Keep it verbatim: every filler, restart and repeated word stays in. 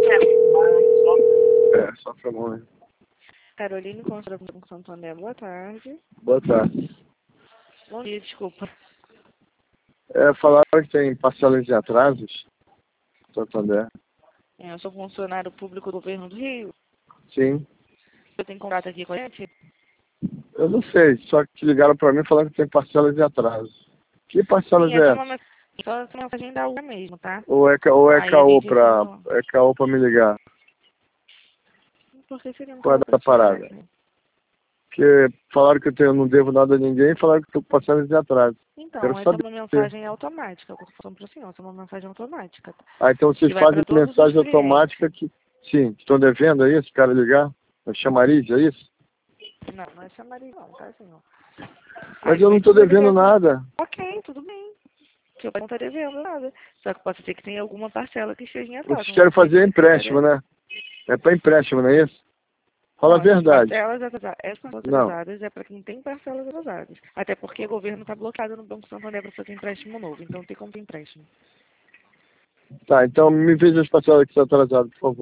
É, só pra mãe. Caroline Construção com Santander, boa tarde. Boa tarde. Bom dia, desculpa. É, falaram que tem parcelas de atrasos, Santander. É, eu sou funcionário público do governo do Rio. Sim. Você tem contato aqui com a gente? Eu não sei, só que ligaram pra mim falando que tem parcelas de atraso. Que parcelas Sim, é essa é essa? uma, só essa mensagem da U mesmo, tá? Ou é, ca- ou é Aí a caô gente pra, recebe... é caô pra me ligar? Por que seria um Qual é caô pra da te ligar parada? aqui? Porque falaram que eu, tenho, não devo nada a ninguém e falaram que estou com parcelas de atraso. Quero Então, essa é saber. uma mensagem automática, eu tô falando pro senhor, essa é uma mensagem automática, tá? Ah, então vocês Que vai fazem para todos os mensagem clientes. automática que, sim, estão devendo, é isso? Quero ligar? É chamariz, é isso? Não, não é chamariz não, tá, senhor? Mas Aí eu não vai estou toda devendo ligação. nada. Ok, tudo bem. Seu pai não tá devendo nada. Só que pode ser que tenha alguma parcela que esteja em atraso. Vocês Não querem fazer significa que você tá empréstimo, devendo. né? É para empréstimo, não é isso? Fala a Não, essas verdade. parcelas atrasadas, essas parcelas Não. atrasadas é para quem tem parcelas atrasadas. Até porque o governo está bloqueado no Banco Santander para fazer empréstimo novo. Então não tem como ter empréstimo. Tá, então me veja as parcelas que estão atrasadas, por favor.